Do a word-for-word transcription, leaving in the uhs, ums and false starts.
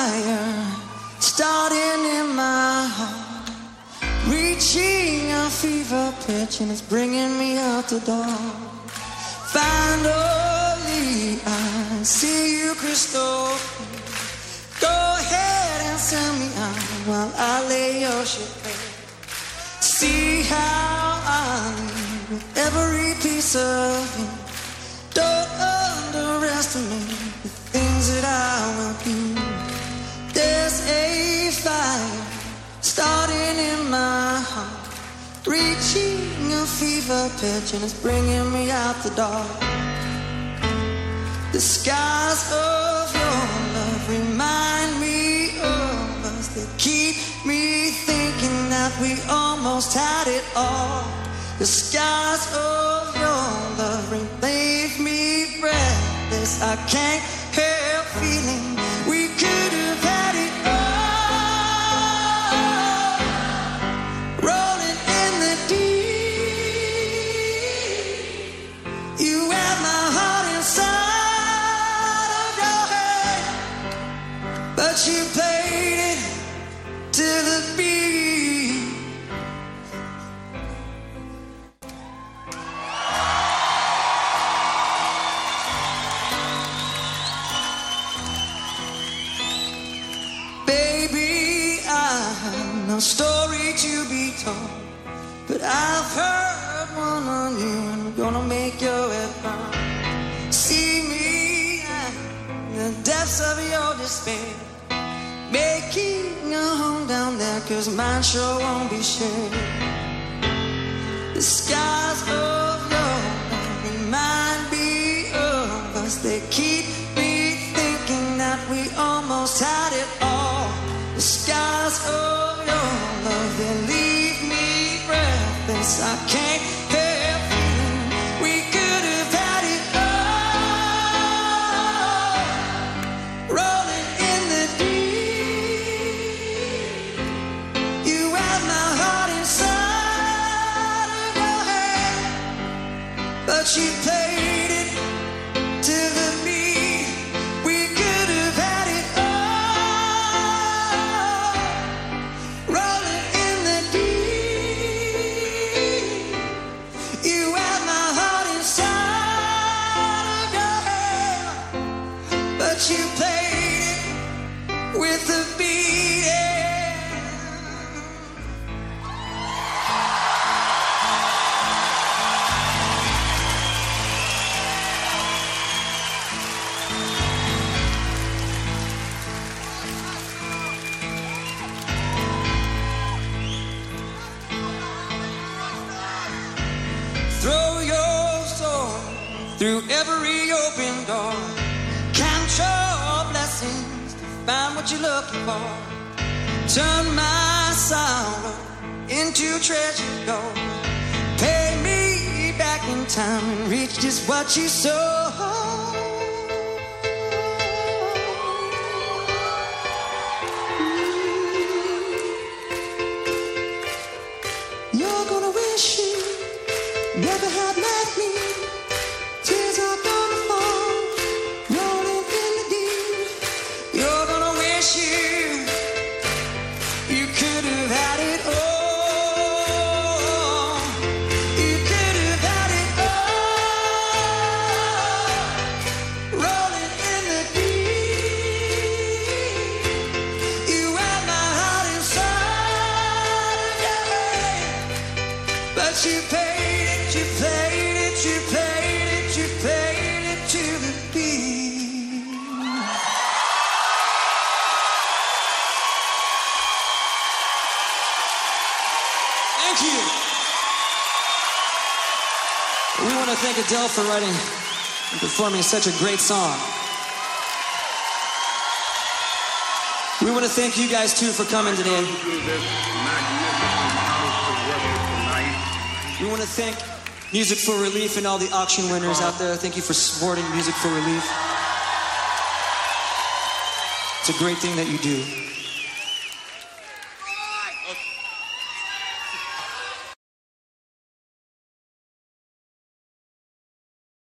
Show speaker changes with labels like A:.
A: fire starting in my heart, reaching a fever pitch, and it's bringing me out the door. Finally, I see you crystal clear. Go ahead and send me out while I lay your shit bare. See how I live with every piece of you. Don't underestimate the things that I will do. There's a fire starting in my heart, reaching a fever pitch, and it's bringing me out the dark. The skies of your love remind me of us. They keep me thinking that we almost had it all. The skies of your love leave me breathless. I can't help feeling we could have had it all. Rolling in the deep, you have my heart inside of your hand, but you played it to the beat. No story to be told, but I've heard one on you, and I'm gonna make your head burn. See me in the depths of your despair, making a home down there, cause mine sure won't be shared. The skies of your love remind me of us. They keep me thinking that we almost had it all. The skies of your love, they leave me breathless. I can't help feeling we could have had it all. Rolling in the deep, you have my heart inside of your hand, but you played it to the beat. We could have had it all. You played it with the beat. Throw your soul through every open door. Count your blessings to find what you're looking for. Turn my sorrow into treasure gold. Pay me back in time and reach just what you sow. You're gonna wish you never had met me. Tears are gonna fall, rolling in the deep. You're gonna wish you you could have had it all. You could have had it all. Rolling in the deep. You had my heart inside of your hand, but you paid it, you played it, you played it, you played it to the beat. Thank you. We want to thank Adele for writing and performing such a great song. We want to thank you guys too for coming today. We want to thank Music for Relief and all the auction winners out there. Thank you for supporting Music for Relief. It's a great thing that you do.